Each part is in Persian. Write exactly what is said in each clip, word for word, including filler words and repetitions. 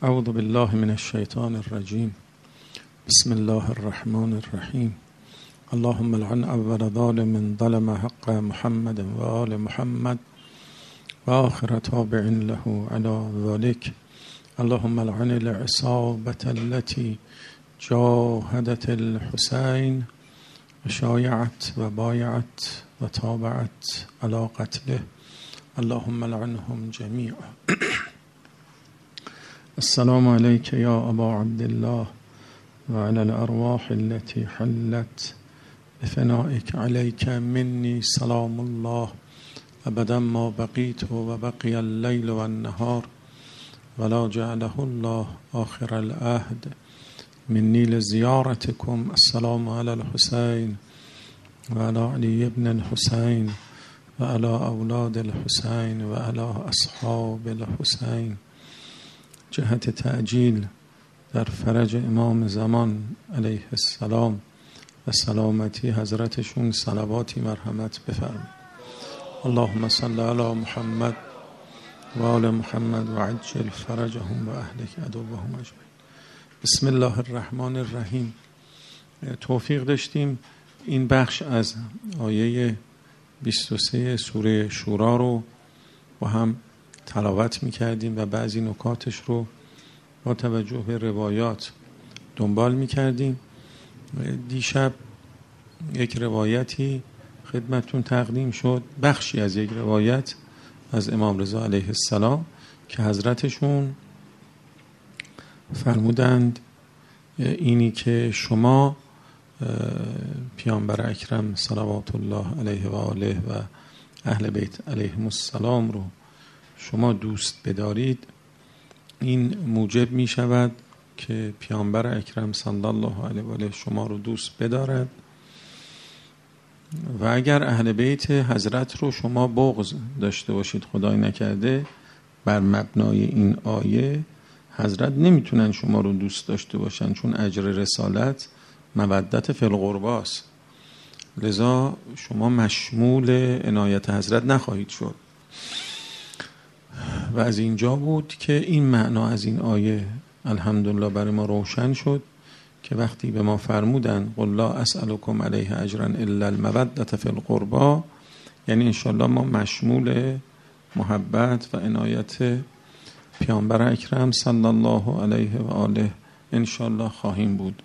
اعوذ بالله من الشیطان الرجیم. بسم الله الرحمن الرحیم. اللهم لعن اول ظالم ظلم حق محمد و آل محمد و آخر تابع له على ذلك. اللهم لعن العصابة التي جاهدت الحسين و شایعت و بایعت و تابعت على قتله. اللهم لعنهم جميعا. السلام عليك يا أبا عبد الله وعلى الأرواح التي حلت بفنائك عليك مني سلام الله أبدا ما بقيت وبقي الليل والنهار ولا جعله الله آخر العهد مني لزيارتكم. السلام على الحسين وعلى علي بن الحسين وعلى أولاد الحسين وعلى أصحاب الحسين. جهت تعجیل در فرج امام زمان علیه السلام و سلامتی حضرتشون صلواتی مرحمت بفرمایید. اللهم صل علی محمد و آل محمد و عجل فرجهم و اهلک عدوهم اجمعین. بسم الله الرحمن الرحیم. توفیق داشتیم این بخش از آیه بیست و سه سوره شورا رو با هم تلاوت میکردیم و بعضی نکاتش رو با توجه به روایات دنبال میکردیم. دیشب یک روایتی خدمتون تقدیم شد، بخشی از یک روایت از امام رضا علیه السلام که حضرتشون فرمودند اینی که شما پیامبر اکرم صلوات الله علیه و آله و اهل بیت علیهم السلام رو شما دوست بدارید، این موجب می شود که پیامبر اکرم صلی الله علیه و آله شما رو دوست بدارد و اگر اهل بیت حضرت رو شما بغض داشته باشید، خدای نکرده، بر مبنای این آیه حضرت نمیتونن شما رو دوست داشته باشن، چون اجر رسالت مودت فی القرباست، لذا شما مشمول عنایت حضرت نخواهید شد. و از اینجا بود که این معنا از این آیه الحمدلله برای ما روشن شد که وقتی به ما فرمودن قل لا اسألكم علیه اجرا الا المودة فی القربا، یعنی انشالله ما مشمول محبت و عنایت پیامبر اکرم صلی الله علیه و آله انشالله خواهیم بود.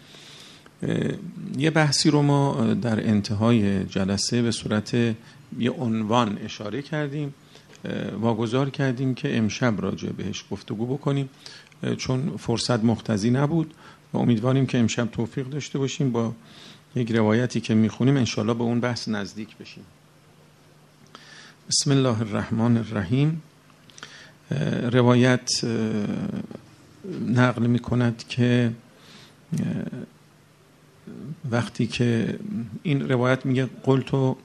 یه بحثی رو ما در انتهای جلسه به صورت یه عنوان اشاره کردیم، واگذار کردیم که امشب راجع بهش گفتگو بکنیم چون فرصت مقتضی نبود و امیدواریم که امشب توفیق داشته باشیم با یک روایتی که میخونیم انشالله به اون بحث نزدیک بشیم. بسم الله الرحمن الرحیم. روایت نقل میکند که وقتی که این روایت میگه قلتو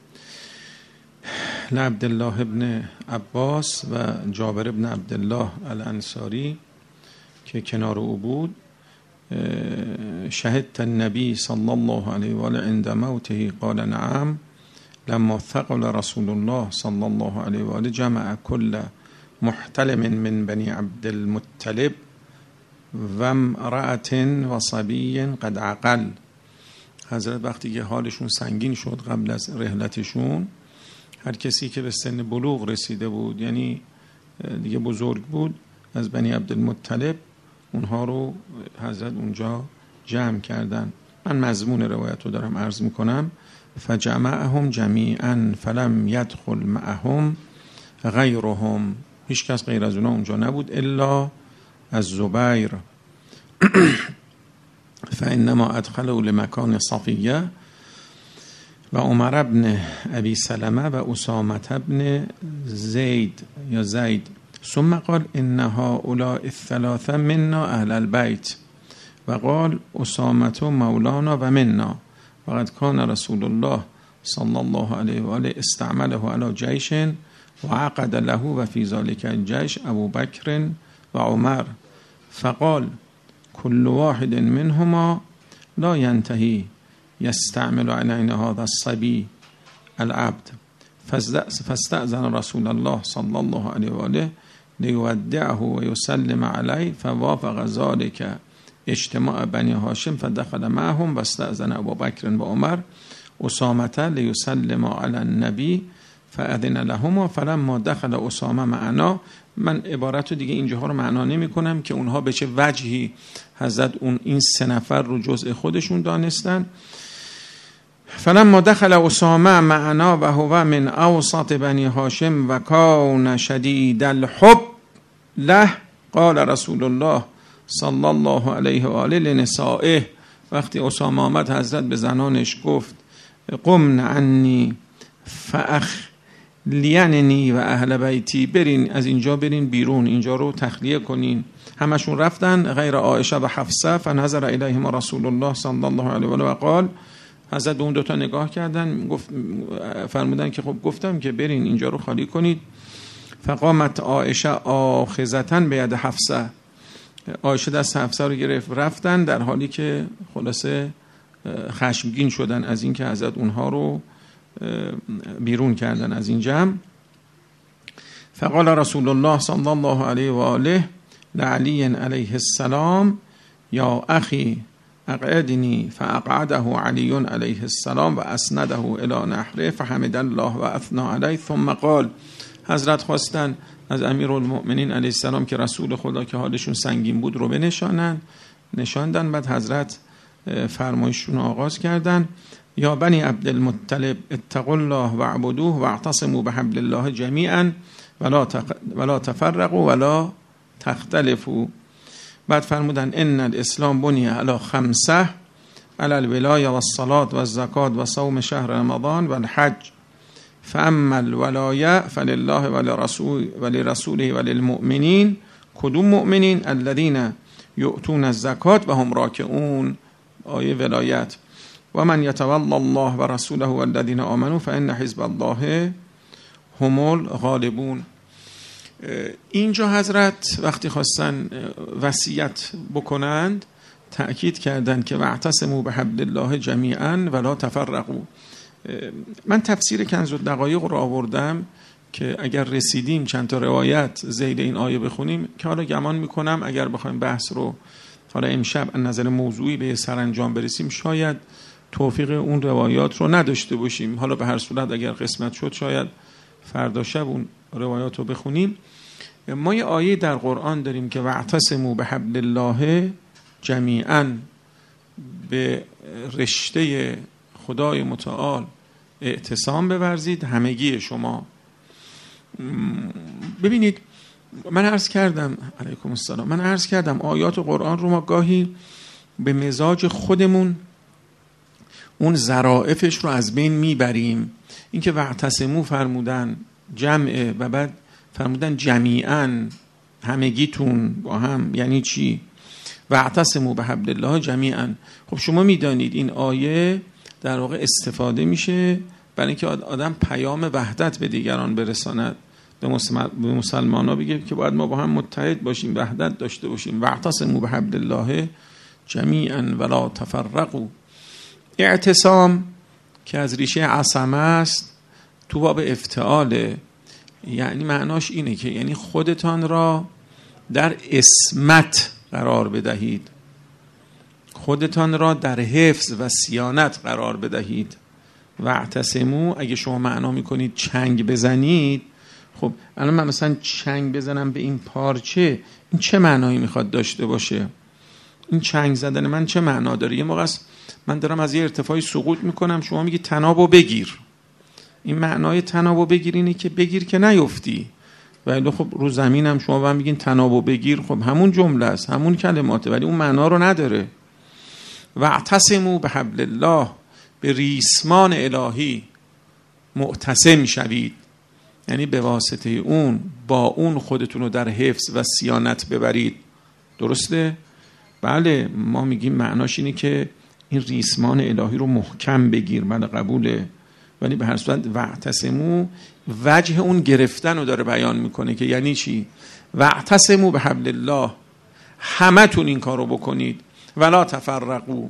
لعبدالله ابن عباس و جابر ابن عبدالله الانصاری که کنار او بود، شهدت النبی صلی الله علیه و آله عند موته قال نعم لما ثقل رسول الله صلی الله علیه و آله جمع كل محتلم من بني عبد المطلب و امرأة و صبی قد عقل. حضرت وقتی که حالشون سنگین شد قبل از رحلتشون، هر کسی که به سن بلوغ رسیده بود، یعنی دیگه بزرگ بود، از بنی عبدالمطلب، اونها رو حضرت اونجا جمع کردن. من مضمون روایت رو دارم عرض میکنم. فجمعهم جمیعا فلم یدخل معهم غیرهم، هیچ کس غیر از اونها اونجا نبود الا از زبیر فانما ادخلوا لمکان صفیه و عمر ابن ابی سلمه و اسامه ابن زید یا زید. ثم قال انها هؤلاء الثلاثه منا اهل البيت و قال اسامه مولانا و منا وقد كان رسول الله صلی الله علیه و آله استعمله على جيش وعقد له و في ذلك الجيش ابو بکر و عمر فقال كل واحد منهما لا ينتهي يستعمل علينا هذا الصبي العبد فاستأذن رسول الله صلى الله عليه وآله لیودعه و یسلم علیه فوافق ذلك اجتماع بنی هاشم فدخل معهم و استأذن ابوبکر و عمر اسامه لیسلم علی النبی فاذن لهما فلما دخل اسامه معنا. من عبارت رو دیگه اینجاها رو معنا نمی کنم که اونها به چه وجهی حضرت اون این سه نفر رو جزء خودشون دانستن. فلما دخل اسامه معنا و هو من اوسط بنی هاشم و کان شدید الحب له قال رسول الله صلی الله علیه و آله لنسائه. وقتی اسامه آمد حضرت به زنانش گفت قمن عنی فاخلیننی و اهل بیتی، برین از اینجا برین بیرون، اینجا رو تخلیه کنین. همشون رفتن غیر عایشه و حفصه. فنظر الیهما رسول الله صلی الله علیه و آله و قال، حضرت به اون دوتا نگاه کردن، گفت فرمودن که خب گفتم که برین اینجا رو خالی کنید. فقامت عایشه آخذتن به ید حفصه، عایشه دست حفصه رو گرفت رفتن، در حالی که خلاصه خشمگین شدن از این که حضرت اونها رو بیرون کردن از این جمع. فقال رسول الله صلی الله علیه و آله لعلی علیه السلام یا اخی اقعدنی فاقعده علی علیه السلام و اسنده الی نحره فحمد الله و اثنا علیه ثم قال. حضرت خواستن از امیرالمؤمنین علیه السلام که رسول خدا که حالشون سنگین بود رو بنشانن، نشاندن. بعد حضرت فرمایششون رو آغاز کردن یا بنی عبدالمطلب اتقوا الله واعبدوه واعتصموا بحبل الله جمیعا ولا ولا تفرقوا ولا تختلفوا. بعد فرمودن ان الاسلام بنی علی خمسه علی الولایه والصلاة والزکات و صوم شهر رمضان والحج فاما الولایه فلله ولرسول ولرسوله وللمؤمنین. کدوم مؤمنین؟ الذین یؤتون الزکات و هم راکعون، آیه ولایت. و من یتولی الله و رسوله والذین آمنوا فان حزب الله هم الغالبون. اینجا حضرت وقتی خواستن وصیت بکنند تأکید کردند که واعتصموا بحبل الله جمیعا ولا تفرقوا. من تفسیر کنز الدقایق رو آوردم که اگر رسیدیم چند تا روایت زید این آیه بخونیم که حالا گمان میکنم اگر بخوایم بحث رو حالا امشب از نظر موضوعی به سرانجام برسیم شاید توفیق اون روایات رو نداشته باشیم. حالا به هر صورت اگر قسمت شد شاید فردا شب اون روایات رو بخونیم. ما یه آیه در قرآن داریم که واعتصموا بحبل الله جمیعا، به رشته خدای متعال اعتصام بورزید همگی شما. ببینید من عرض کردم علیکم السلام من عرض کردم آیات قرآن رو ما گاهی به مزاج خودمون اون ظرافش رو از بین میبریم. اینکه واعتصموا فرمودن جمعه و بعد فرمودن جمیعا همگیتون با هم، یعنی چی؟ واعتصموا بحبل الله جمیعا. خب شما میدانید این آیه در واقع استفاده میشه برای اینکه آدم پیام وحدت به دیگران برساند، به مسلمان ها بگه که باید ما با هم متحد باشیم، وحدت داشته باشیم. واعتصموا بحبل الله جمیعا ولا تفرقوا. اعتصام که از ریشه عصمه است تو باب افتعاله، یعنی معناش اینه که یعنی خودتان را در عصمت قرار بدهید، خودتان را در حفظ و صیانت قرار بدهید. واعتصموا اگه شما معنا میکنید چنگ بزنید، خب الان من مثلا چنگ بزنم به این پارچه، این چه معنایی میخواد داشته باشه؟ این چنگ زدن من چه معنا داره؟ یه موقع من دارم از یه ارتفاعی سقوط میکنم، شما میگی تنابو بگیر. این معنای تنابو بگیر اینه که بگیر که نیفتی. ولی خب رو زمینم شما هم میگین تنابو بگیر، خب همون جمله است، همون کلماته، ولی اون معنا رو نداره. واعتصموا بحبل الله، به ریسمان الهی معتصم شوید، یعنی به واسطه اون با اون خودتون رو در حفظ و صیانت ببرید. درسته؟ بله، ما میگیم معناش اینه که این ریسمان الهی رو محکم بگیر. بله قبوله، ولی به هر صورت واعتصموا وجه اون گرفتن رو داره بیان میکنه که یعنی چی؟ واعتصموا بحبل الله، همه تون این کار رو بکنید. ولا تفرقوا.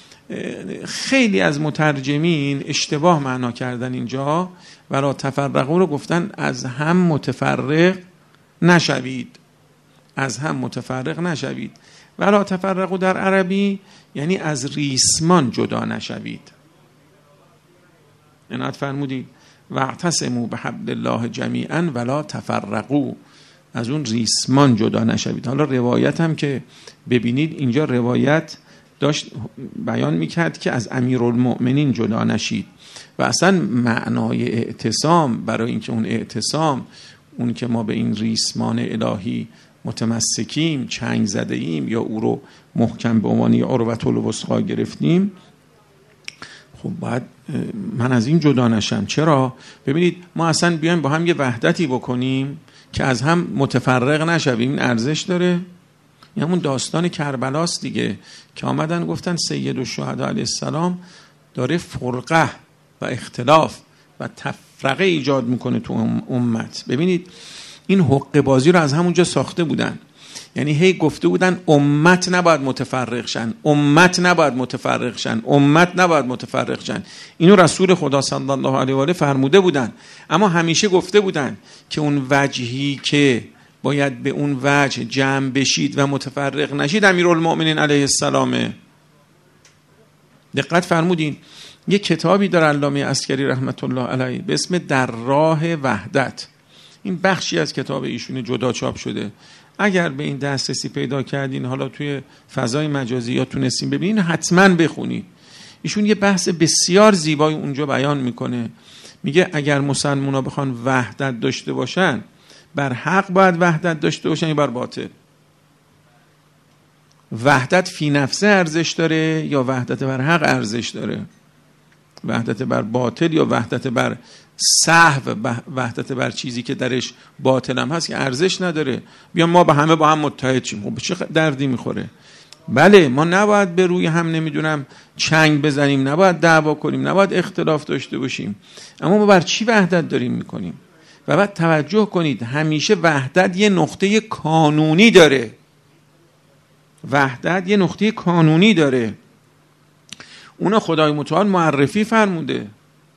خیلی از مترجمین اشتباه معنا کردن اینجا. ولا تفرقوا رو گفتن از هم متفرق نشوید، از هم متفرق نشوید. ولا تفرقوا در عربی یعنی از ریسمان جدا نشوید. عنایت فرمودید واعتصموا بحبل الله جمیعا ولا تفرقوا، از اون ریسمان جدا نشوید. حالا روایت هم که ببینید اینجا روایت داشت بیان میکرد که از امیرالمؤمنین جدا نشید و اصلا معنای اعتصام برای اینکه اون اعتصام اون که ما به این ریسمان الهی متمسکیم، چنگ زده ایم یا او رو محکم به عنوان عروة الوثقی گرفتیم، خب باید من از این جدا نشم. چرا؟ ببینید ما اصلا بیایم با هم یه وحدتی بکنیم که از هم متفرق نشویم، این ارزش داره؟ یعنی همون داستان کربلاست دیگه که آمدن گفتن سید الشهدا علیه السلام داره فرقه و اختلاف و تفرقه ایجاد میکنه تو امت. ببینید این حقه بازی رو از همونجا ساخته بودن، یعنی هی گفته بودن امت نباید متفرق شن، امت نباید متفرق شن، امت نباید متفرق شن. اینو رسول خدا صلی الله علیه و آله فرموده بودن، اما همیشه گفته بودن که اون وجهی که باید به اون وجه جمع بشید و متفرق نشید امیرالمؤمنین علیه السلامه. دقت فرمودین یک کتابی داره علامه عسکری رحمت الله علیه به اسم در راه وحدت، این بخشی از کتاب ایشون جدا چاپ شده. اگر به این دسترسی پیدا کردین، حالا توی فضای مجازی یا تونستین ببینین، حتما بخونید. ایشون یه بحث بسیار زیبایی اونجا بیان میکنه. میگه اگر مسلمونا بخوان وحدت داشته باشن، بر حق باید وحدت داشته باشن یا بر باطل؟ وحدت فی نفسه ارزش داره یا وحدت بر حق ارزش داره؟ وحدت بر باطل یا وحدت بر سهو، وحدت بر چیزی که درش باطل هم هست که ارزش نداره؟ بیا ما به همه با هم متحد شیم، خب چه دردی میخوره؟ بله ما نباید به روی هم نمیدونم چنگ بزنیم، نباید دعوا کنیم، نباید اختلاف داشته باشیم، اما ما بر چی وحدت داریم میکنیم؟ و بعد توجه کنید همیشه وحدت یه نقطه کانونی داره، وحدت یه نقطه کانونی داره. اونو خدای متعال معرفی فرموده،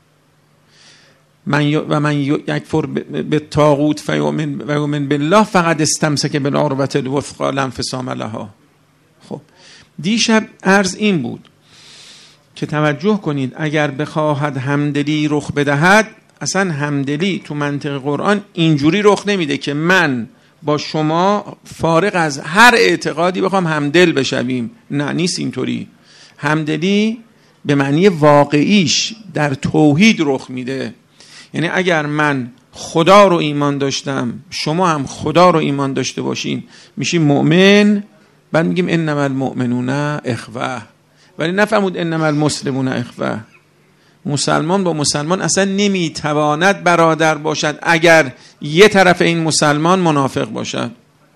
من و من یکفر به طاغوت فیؤمن و یؤمن بالله فقد استمسک بالعروة الوثقی لا انفصام لها. خب دیشب عرض این بود که توجه کنید اگر بخواهد همدلی رخ بدهد، اصلا همدلی تو منطق قرآن اینجوری رخ نمیده که من با شما فارغ از هر اعتقادی بخوام همدل بشویم، نه نیست اینطوری. همدلی به معنی واقعیش در توحید رخ میده. یعنی اگر من خدا رو ایمان داشتم، شما هم خدا رو ایمان داشته باشین، میشیم مؤمن. بعد میگیم انما المؤمنون اخوه، ولی نفهمود انما المسلمون اخوه. مسلمان با مسلمان اصلا نمیتواند برادر باشد اگر یه طرف این مسلمان منافق باشد.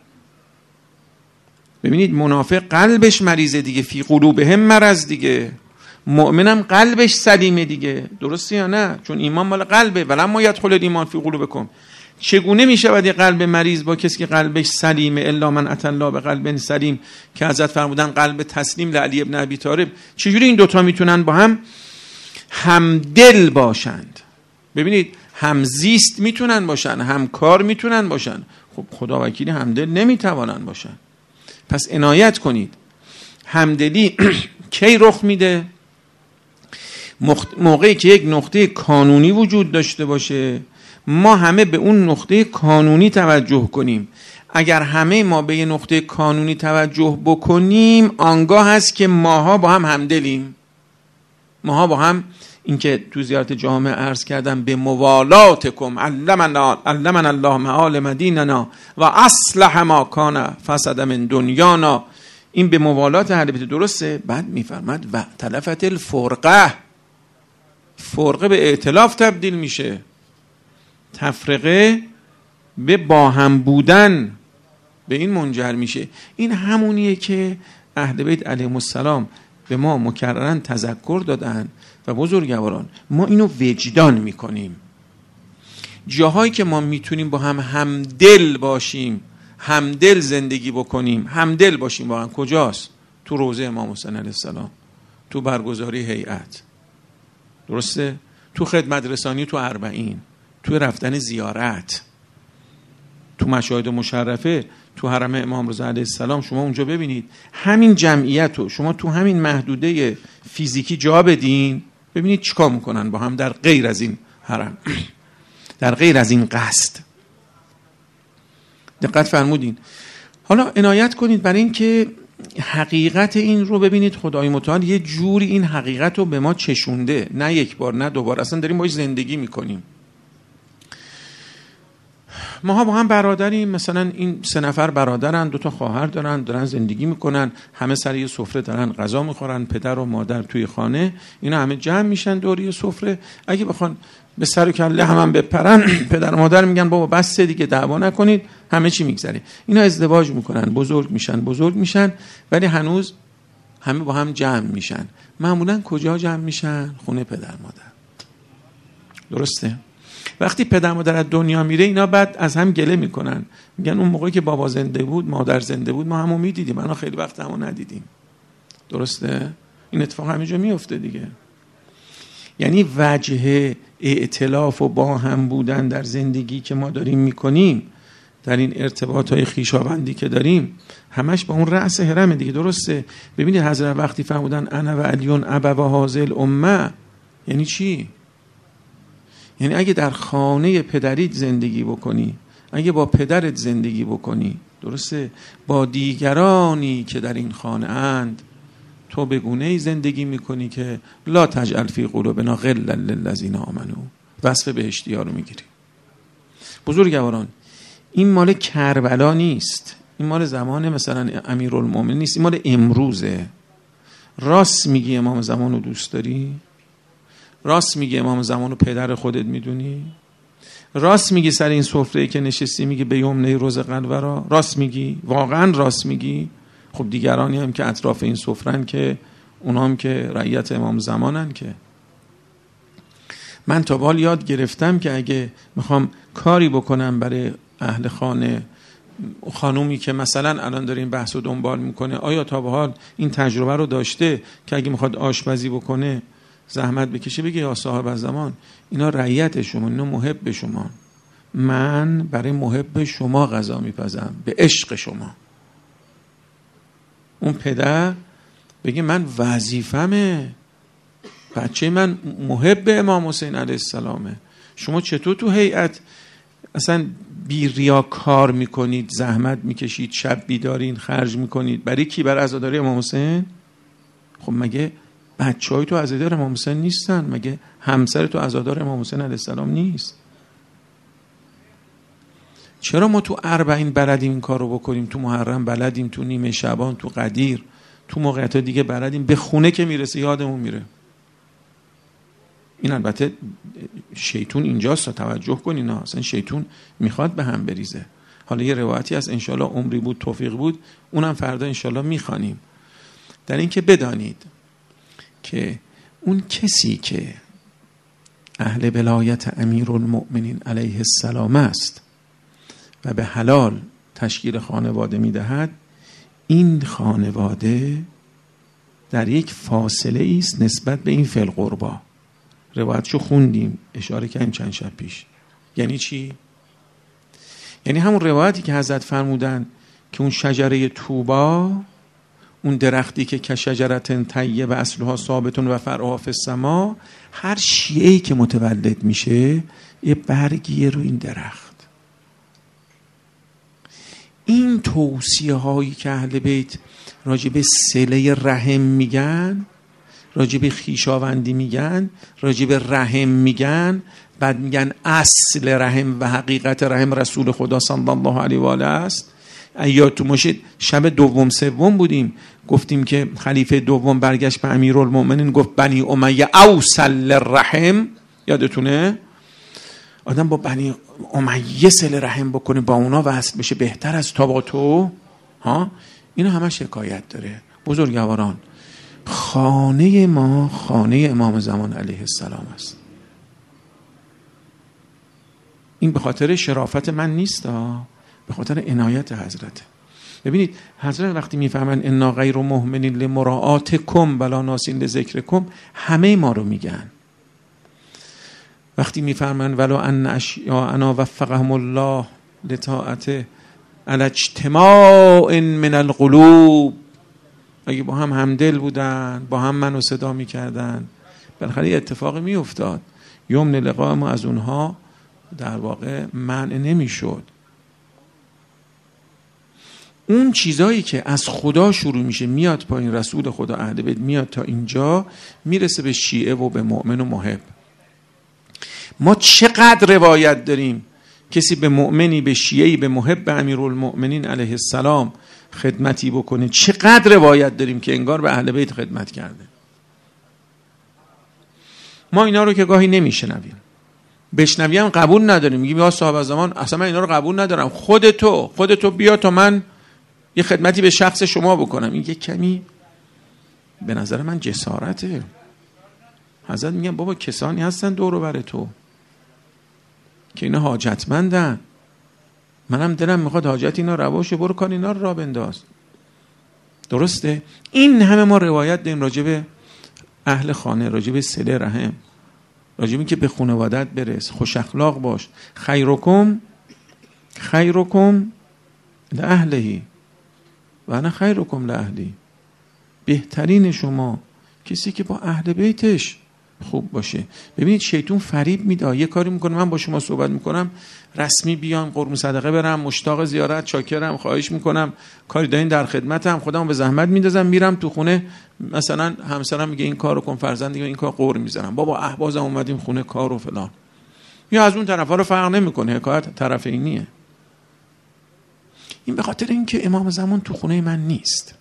ببینید منافق قلبش مریضه دیگه، فی قلوبهم مرض دیگه، مؤمنم قلبش سلیمه دیگه، درسته یا نه؟ چون ایمان مال قلبه، ولما یدخل الایمان فی قلوبکم. چگونه میشود یه قلب مریض با کسی که قلبش سلیمه؟ الا من اتى الله بقلب سلیم، که حضرت فرمودن قلب تسلیم لعلی ابن ابی طالب. چجوری این دوتا میتونن با هم همدل باشند؟ ببینید همزیست میتونن باشن، همکار میتونن باشن، خب خدا وکیلی همدل نمیتوانن باشن. پس عنایت کنید همدلی کی رخ میده؟ موقعی که یک نقطه کانونی وجود داشته باشه، ما همه به اون نقطه کانونی توجه کنیم. اگر همه ما به یه نقطه کانونی توجه بکنیم، آنگاه هست که ماها با هم همدلیم. ماها با هم، این که تو زیارت جامع عرض کردم، به موالاتکم علمنا علمنا الله معالم دیننا و اصلح ما کان فسد من دنیانا، این به موالات اهل بیت درسته. بعد میفرماد و تلفت الفرقه، فرقه به ائتلاف تبدیل میشه، تفرقه به با هم بودن به این منجر میشه. این همونیه که اهل بیت علیهم السلام به ما مکررن تذکر دادن و بزرگواران ما اینو وجدان میکنیم. جاهایی که ما میتونیم با هم همدل باشیم، همدل زندگی بکنیم، همدل باشیم با هم، کجاست؟ تو روضه امام حسین علیه السلام، تو برگزاری هیئت، درسته؟ تو خدمت رسانی، تو اربعین، تو رفتن زیارت، تو مشاهد مشرفه تو حرم امام رضا علیه السلام شما اونجا ببینید همین جمعیت رو شما تو همین محدوده فیزیکی جا بدین، ببینید چیکار میکنن با هم در غیر از این حرم، در غیر از این قصد. دقت فرمودین؟ حالا عنایت کنید برای این که حقیقت این رو ببینید خدای متعال یه جوری این حقیقت رو به ما چشونده، نه یک بار نه دو بار، اصلا داریم باش زندگی میکنیم. ما با هم برادریم، مثلا این سه نفر برادرن، دو تا خواهر دارن، دارن زندگی میکنن، همه سر یه سفره دارن غذا میخورن، پدر و مادر توی خانه، اینا همه جمع میشن دور یه سفره. اگه بخوان به سر و کله هم, هم بپرن، پدر و مادر میگن بابا بس دیگه دعوا نکنید، همه چی میگذره. اینا ازدواج میکنن، بزرگ میشن بزرگ میشن ولی هنوز همه با هم جمع میشن. معمولا کجا جمع میشن؟ خونه پدر مادر. درسته؟ وقتی پدر مادر از دنیا میره اینا بعد از هم گله میکنن، میگن اون موقعی که بابا زنده بود مادر زنده بود ما همو میدیدیم، الان خیلی وقت همو ندیدیم. درسته؟ این اتفاق همینجا میفته دیگه. یعنی وجه ائتلاف و با هم بودن در زندگی که ما داریم میکنیم، در این ارتباطهای خویشاوندی که داریم، همش با اون رأس هرم دیگه. درسته؟ ببینید حضرت وقتی فرمودن انا و علیون ابوا هذه الامه، یعنی چی؟ یعنی اگه در خانه پدریت زندگی بکنی، اگه با پدرت زندگی بکنی، درسته، با دیگرانی که در این خانه اند تو به گونه‌ای زندگی میکنی که لا تجعل فی قلوبنا غلا للذین آمنوا، وصف بهشتی ها رو میگیری. بزرگواران، این مال کربلا نیست، این مال زمان مثلا امیرالمومنین نیست، این مال امروزه. راست میگی امام زمان رو دوست داری؟ راست میگی امام زمان رو پدر خودت میدونی؟ راست میگی سر این سفره‌ای که نشستی میگی به یمنه روز قلورا؟ راست میگی؟ واقعا راست میگی؟ خب دیگرانی هم که اطراف این سفره‌ن که اونا هم که رعیت امام زمانن که. من تا بال یاد گرفتم که اگه میخوام کاری بکنم برای اهل خانه، خانومی که مثلا الان داره این بحث رو دنبال میکنه، آیا تا به حال این تجربه رو داشته که اگه میخواد آشپزی بکنه زحمت بکشه بگه یا صاحب زمان اینا رعیت شما، اینا محب شما، من برای محب شما غذا میپزم به عشق شما. اون پدر بگه من وظیفمه، بچه من محب امام حسین علیه السلامه. شما چطور تو هیئت اصلا بی ریا کار میکنید، زحمت میکشید، شب بیدارین، خرج میکنید برای کی؟ برای عزاداری امام حسین؟ خب مگه بچه های تو عزادار امام حسین نیستن؟ مگه همسر تو عزادار امام حسین علیه السلام نیست؟ چرا ما تو اربعین بلدیم این کار رو بکنیم، تو محرم بلدیم، تو نیمه شعبان، تو قدیر، تو موقعیت دیگه بلدیم، به خونه که میرسه یادمون میره؟ این البته شیطون اینجاست، توجه کنین، اصلا شیطون میخواد به هم بریزه. حالا یه روایتی هست انشالله عمری بود توفیق بود، اونم فردا انشالله میخوانیم. در این که بدانید که اون کسی که اهل ولایت امیرالمؤمنین علیه السلام است و به حلال تشکیل خانواده میدهد، این خانواده در یک فاصله است نسبت به این فی القربا. روایتشو خوندیم، اشاره کردیم چند شب پیش. یعنی چی؟ یعنی همون روایتی که حضرت فرمودن که اون شجره طوبا، اون درختی که کشجرتن طیب اصلها ثابتون و فرعها فی السما، هر شیعه‌ای که متولد میشه یه برگیه رو این درخت. این توصیه هایی که اهل بیت راجب صله رحم میگن، راجب خیشاوندی میگن، راجب رحم میگن، بعد میگن اصل رحم و حقیقت رحم رسول خدا صلی الله علیه و آله است. یادتون باشه شب دوم سوم بودیم، گفتیم که خلیفه دوم برگشت به امیرالمؤمنین گفت بنی امیه اوصل رحم. یادتونه؟ آدم با بنی امیه صله رحم بکنه، با اونا وصل بشه، بهتر از تا با تو. ها، اینا همه شکایت داره. بزرگواران، خانه ما خانه امام زمان علیه السلام است. این به خاطر شرافت من نیست، به خاطر عنایت حضرت. ببینید حضرت وقتی میفهمن انا غیر مهملین لمراعاتکم ولا ناسین لذکرکم، همه ما رو میگن. وقتی میفرمن ولو ان اشیاءنا وفقهم الله لطاعت علی اجتماع من القلوب. اگه با هم همدل بودن، با هم منو صدا میکردن، بالاخره اتفاقی میافتاد. یمن لقاء ما از اونها در واقع منع نمیشد. اون چیزایی که از خدا شروع میشه میاد پایین، رسول خدا اهل بیت میاد تا اینجا، میرسه به شیعه و به مؤمن و محب. ما چقدر روایت داریم کسی به مؤمنی، به شیعه‌ای، به محب امیرالمؤمنین علیه السلام خدمتی بکنه. چقدر روایت داریم که انگار به اهل بیت خدمت کرده. ما اینا رو که گاهی نمیشنویم، بشنویم قبول نداریم، میگیم یا صاحب زمان اصلا من اینا رو قبول ندارم، خودتو خودتو بیا تا من یه خدمتی به شخص شما بکنم. این یه کمی به نظر من جسارته. حضرت میگم بابا کسانی هستن دور و بر تو که اینا حاجتمندن، منم دلم میخواد حاجت اینا رواشه، برو کار اینا رو را بنداز. درسته؟ این همه ما روایت داریم راجع به اهل خانه، راجع به صله رحم، راجع به که به خانوادت برس، خوش اخلاق باش. خیرکم خیرکم لاهلهی و انا خیرکم لاهلی. بهترین شما کسی که با اهل بیتش خوب باشه. ببینید شیطان فریب میده، یه کاری میکنه من با شما صحبت میکنم رسمی بیام قربون صدقه برم، مشتاق زیارت، چاکرم، خواهش میکنم، کاری دارین در خدمتم، خودمو به زحمت میندازم، میرم تو خونه مثلا همسرم میگه این کارو کن، فرزند دیگه این کار قور میزنم، بابا احبازم اومدیم خونه کارو فلان. یا از اون طرفا رو فرق نمیکنه، حکایت طرفینیه. این به خاطر اینکه امام زمان تو خونه من نیست.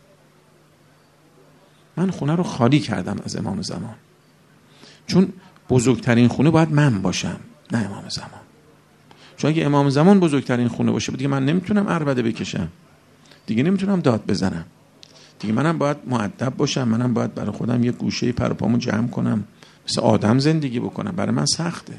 من خونه رو خالی کردم از امام زمان، چون بزرگترین خونه باید من باشم نه امام زمان. چون اگه امام زمان بزرگترین خونه باشه دیگه من نمیتونم عربده بکشم، دیگه نمیتونم داد بزنم، دیگه منم باید مؤدب باشم، منم باید برای خودم یه گوشه پر و پامو جمع کنم، مثل آدم زندگی بکنم. برای من سخته.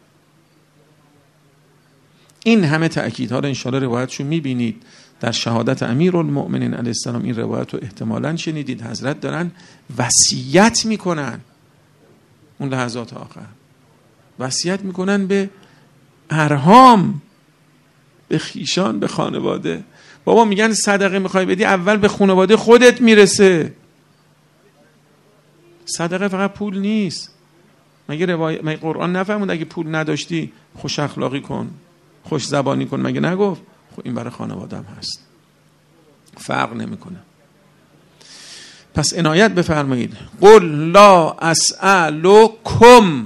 این همه تأکیدها رو انشاءالله روایتشو میبینید در شهادت امیرالمؤمنین علیه السلام. این روایت رو احتمالاً شنیدید. حضرت دارن وصیت میکنن اون لحظات آخر، وصیت میکنن به ارحام، به خیشان، به خانواده. بابا میگن صدقه میخوای بدی اول به خانواده خودت میرسه. صدقه فقط پول نیست. مگه روایت مگه قرآن نفهموند اگه پول نداشتی خوش اخلاقی کن، خوش زبانی کن؟ مگه نگفت؟ خب این برای خانوادم هست، فرق نمیکنه. پس عنایت بفرمایید. قل لا اسألکم،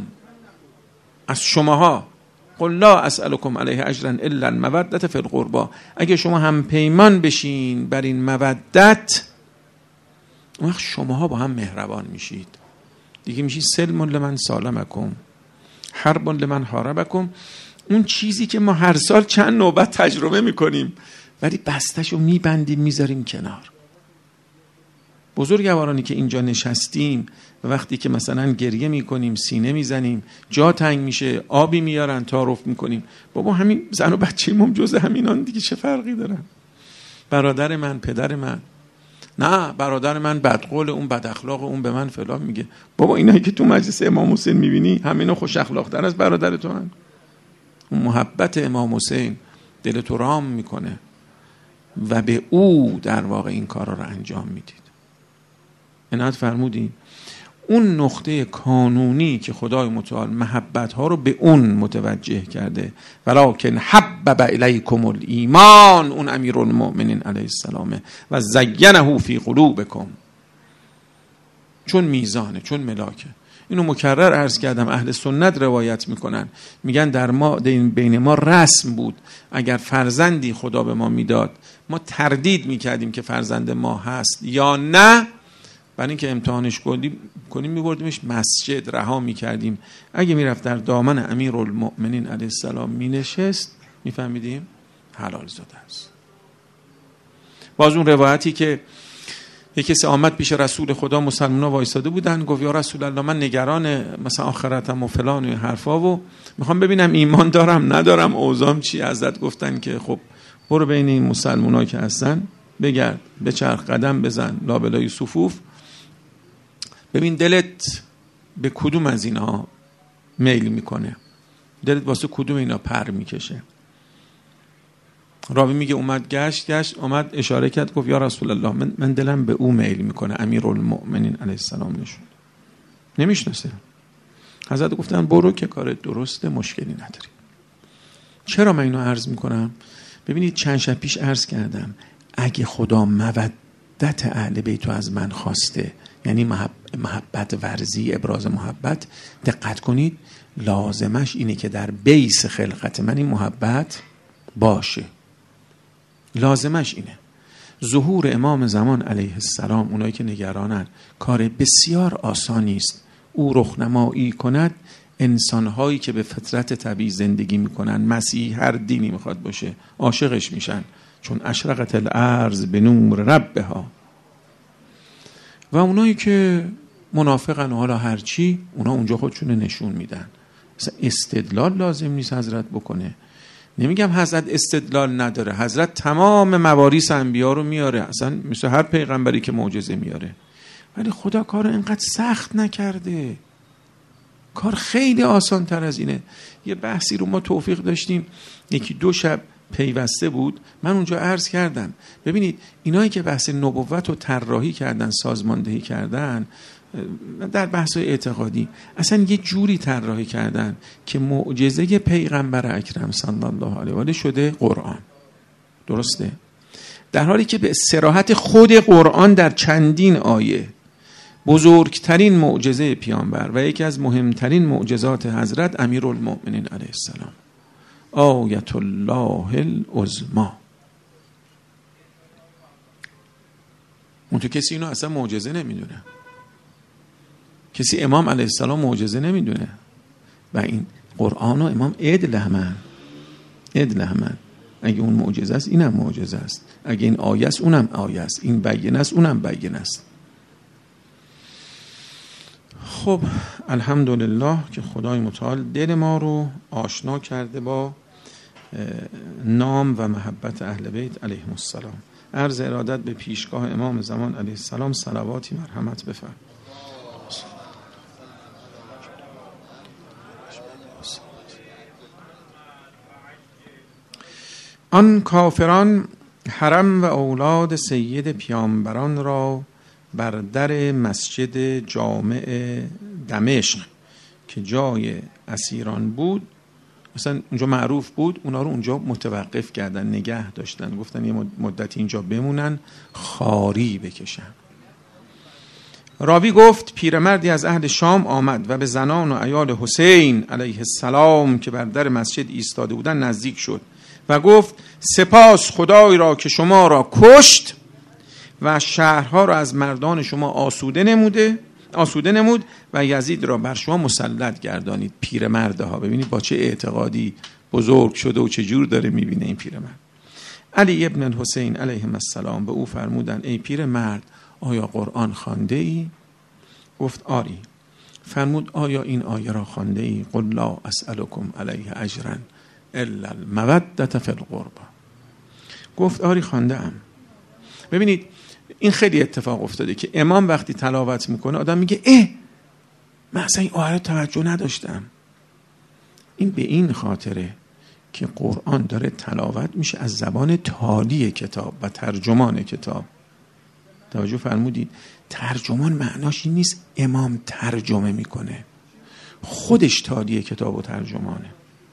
از شماها، قل لا اسألکم علیه اجرا الا المودة فی القربى. اگه شما هم پیمان بشین بر این مودت، اون وقت شماها با هم مهربان میشید دیگه، میشید سلم لمن سالمکم، حرب لمن حاربکم. اون چیزی که ما هر سال چند نوبت تجربه میکنیم ولی بستشو میبندیم میذاریم کنار. بزرگوارانی که اینجا نشستیم و وقتی که مثلا گریه میکنیم، سینه میزنیم، جا تنگ میشه، آبی میارن، تعارف میکنیم، بابا همین زن و بچه ما جزء همینان دیگه، چه فرقی دارن؟ برادر من، پدر من، نه برادر من بدقول، اون بد اخلاق، اون به من فلان میگه. بابا اینایی که تو مجلس امام حسین میبینی همینا خوش اخلاق تر از برادر تو هن. اون محبت امام حسین دل تو رام میکنه و به او در واقع این کارا رو انجام میدید. عنایت فرمودین اون نقطه کانونی که خدای متعال محبت ها رو به اون متوجه کرده، ولکن حبب الیکم الایمان، اون امیرالمؤمنین علیه السلامه، و زینه فی قلوبکم، چون میزانه، چون ملاکه. اینو مکرر عرض کردم، اهل سنت روایت میکنن، میگن در ما بین ما رسم بود اگر فرزندی خدا به ما میداد ما تردید میکردیم که فرزند ما هست یا نه، برای اینکه امتحانش کنیم کنیم میبردیمش مسجد، رها میکردیم. اگه میرفت در دامن امیرالمؤمنین علیه السلام مینشست، میفهمیدیم حلال زاده است. باز اون روایتی که یک کسی آمد پیش رسول خدا، مسلمان‌ها وایساده بودن، گفت یا رسول الله من نگران مثلا آخرتم و فلان و حرفا و میخوام ببینم ایمان دارم ندارم، اوضاعم چی. حضرت گفتن که خب برو بین این مسلمان‌ها که هستن بگرد، بچرخ، قدم بزن لابلای صفوف، ببین دلت به کدوم از اینا میل میکنه، دلت واسه کدوم اینا پر میکشه. راوی میگه اومد گشت گشت اومد اشاره کرد گفت یا رسول الله من, من دلم به او میل میکنه. امیرالمؤمنین علیه السلام نشون نمیشناسه. حضرت گفتن برو که کارت درسته، مشکلی نداری. چرا من اینو عرض میکنم؟ ببینید چند شب پیش عرض کردم اگه خدا مودت اهل بیت از من خواسته، یعنی محبت ورزی، ابراز محبت، دقت کنید لازمش اینه که در بیس خلقت من این محبت باشه. لازمش اینه. ظهور امام زمان علیه السلام، اونایی که نگرانن، کار بسیار آسانی است. او رخنمایی کند انسانهایی که به فطرت طبیعی زندگی میکنن، مسیح هر دینی میخواد باشه، عاشقش میشن، چون اشرقت الارض به نور ربها. و اونایی که منافقن و حالا هرچی، اونا اونجا خودشون نشون میدن. مثلا استدلال لازم نیست حضرت بکنه. نمیگم حضرت استدلال نداره، حضرت تمام مواریث انبیا رو میاره، اصلا مثل هر پیغمبری که معجزه میاره. ولی خدا کار اینقدر سخت نکرده، کار خیلی آسان تر از اینه. یه بحثی رو ما توفیق داشتیم، یکی دو شب پیوسته بود، من اونجا عرض کردم ببینید اینایی که بحث نبوت رو طراحی کردن، سازماندهی کردن در بحث اعتقادی، اصلا یه جوری طراحی کردن که معجزه پیغمبر اکرم صلی الله علیه و آله شده قرآن. درسته؟ در حالی که به صراحت خود قرآن در چندین آیه بزرگترین معجزه پیامبر و یکی از مهمترین معجزات حضرت امیرالمؤمنین علیه السلام، آیت الله العظمی. اون تو کسی اینو اصلا معجزه نمیدونه، کسی امام علیه السلام معجزه نمیدونه. و این قرآن و امام عدل همن، عدل همن. اگه اون معجزه است اینم معجزه است، اگه این آیه است اونم آیه است، این بیان است اونم بیان است. خب الحمدلله که خدای متعال دل ما رو آشنا کرده با نام و محبت اهل بیت علیهم السلام. عرض ارادت به پیشگاه امام زمان علیه السلام صلواتی مرحمت بفرم. آن کافران حرم و اولاد سید پیامبران را بر در مسجد جامع دمشق که جای اسیران بود، مثلا اونجا معروف بود، اونا رو اونجا متوقف کردن، نگه داشتن، گفتن یه مدتی اینجا بمونن، خاری بکشن. راوی گفت پیرمردی از اهل شام آمد و به زنان و عیال حسین علیه السلام که بر در مسجد ایستاده بودن نزدیک شد و گفت سپاس خدای را که شما را کشت و شهرها را از مردان شما آسوده نموده آسوده نمود و یزید را بر شما مسلط گردانید. پیرمردها ببینید با چه اعتقادی بزرگ شده و چه جور داره میبینه این پیرمرد. علی ابن الحسین علیهم السلام به او فرمودند ای پیرمرد آیا قرآن خوانده ای؟ گفت آری. فرمود آیا این آیه را خوانده ای؟ قل لا اسألکم علیه اجرا الا المودة فی القربى. گفت آری خوانده ام. ببینید این خیلی اتفاق افتاده که امام وقتی تلاوت میکنه آدم میگه اه من اصلا این آیه رو توجه نداشتم. این به این خاطره که قرآن داره تلاوت میشه از زبان تالی کتاب و ترجمان کتاب. توجه فرمودید؟ ترجمان معناش این نیست امام ترجمه میکنه، خودش تالی کتاب و ترجمانه.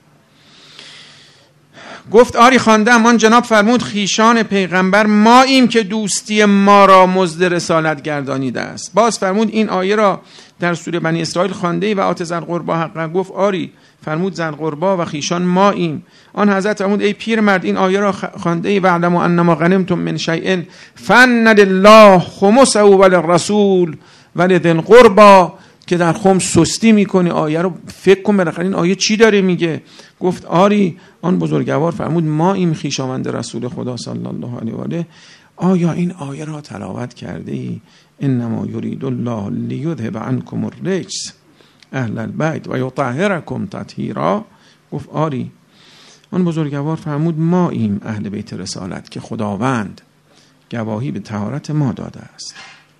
گفت آری خواندم. آن جناب فرمود خیشان پیغمبر ماییم که دوستی ما را مزد رسالت گردانیده است. باز فرمود این آیه را در سوره بنی اسرائیل خوانده ای و آت ذی القربی حقا؟ گفت آری. فرمود ذی القربی و خیشان ماییم. آن حضرت فرمود ای پیرمرد این آیه را خوانده ای و اعلموا انما غنمتم من شیء فان لله خمسه وللرسول ولذی القربی، که در خمس سستی میکنی آیه رو فکر کن بالاخره این آیه چی داره میگه. گفت آری. آن بزرگوار فرمود ما این خویشاوند رسول خدا صلی الله علیه و آله آیا این آیه را تلاوت کرده ای؟ انما یرید الله لیذهب عنکم الرجس اهل البیت و یطهرکم تطهیرا. گفت آری. آن بزرگوار فرمود ما این اهل بیت رسالت که خداوند گواهی به طهارت ما داده است.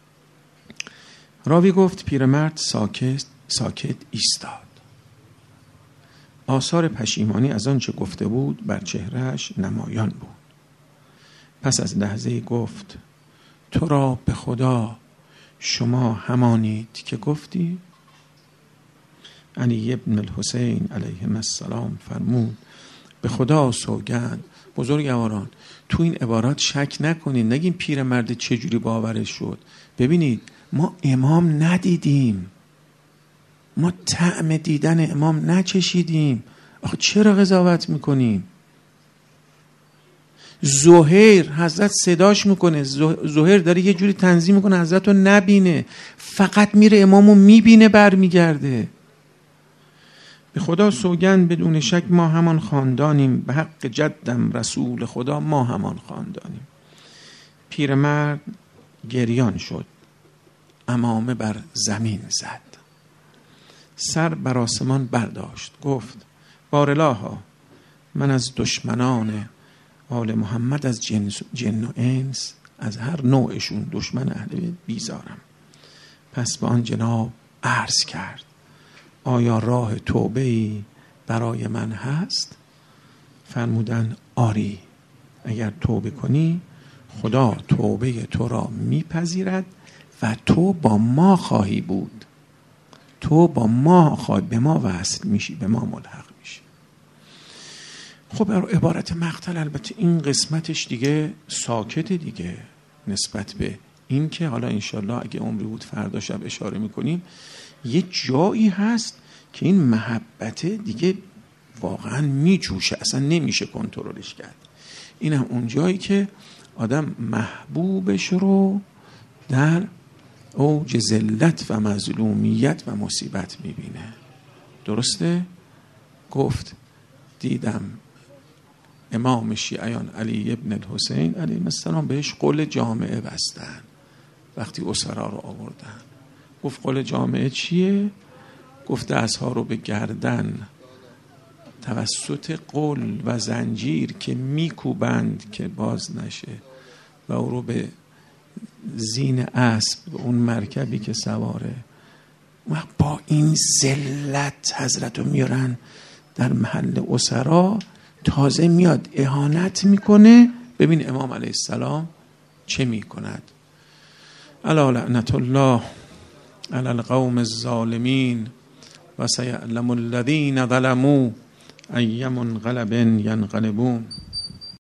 راوی گفت پیرمرد ساکت ساکت ایستاد. آثار پشیمانی از آن چه گفته بود بر چهرهش نمایان بود. پس از لحظه گفت تو را به خدا شما همانید که گفتی؟ علی ابن الحسین علیه السلام فرمود به خدا سوگند. بزرگواران تو این عبارات شک نکنید، نگین پیرمرد چجوری باورش شد. ببینید ما امام ندیدیم، ما طعم دیدن امام نچشیدیم، آخه چرا قضاوت میکنیم؟ زهیر حضرت صداش میکنه، زهیر داره یه جوری تنظیم میکنه حضرت رو نبینه، فقط میره امامو میبینه برمیگرده. به خدا سوگند بدون شک ما همان خاندانیم، به حق جدم رسول خدا ما همان خاندانیم. پیرمرد گریان شد، عمامه بر زمین زد، سر بر آسمان برداشت، گفت بارالها من از دشمنان آل محمد، از جن, جن و انس، از هر نوعشون، دشمن اهل بیت بیزارم. پس به آن جناب عرض کرد آیا راه توبه‌ای برای من هست؟ فرمودن آری، اگر توبه کنی خدا توبه تو را میپذیرد و تو با ما خواهی بود، تو با ما خواهی، به ما وصل میشی، به ما ملحق میشی. خب عبارت مقتل البته این قسمتش دیگه ساکت دیگه، نسبت به این که حالا انشالله اگه عمری بود فردا شب اشاره میکنیم یه جایی هست که این محبت دیگه واقعا میجوشه، اصلا نمیشه کنترلش کرد. این هم اون جایی که آدم محبوبش رو در اوج ذلت و مظلومیت و مصیبت میبینه. درسته؟ گفت دیدم امام شیعیان علی ابن الحسین علیه السلام بهش قل جامعه بستن وقتی اسرا رو آوردن. گفت قل جامعه چیه؟ گفت دستها رو به گردن توسط قل و زنجیر که میکوبند که باز نشه و او رو به زین اسب، به اون مرکبی که سواره، با این ذلت حضرت رو میارن در محل اسرا، تازه میاد اهانت میکنه. ببین امام علیه السلام چه میکند. الا لعنت الله علی القوم الظالمین و سیعلم الذین ظلموا ای منقلب ینقلبون.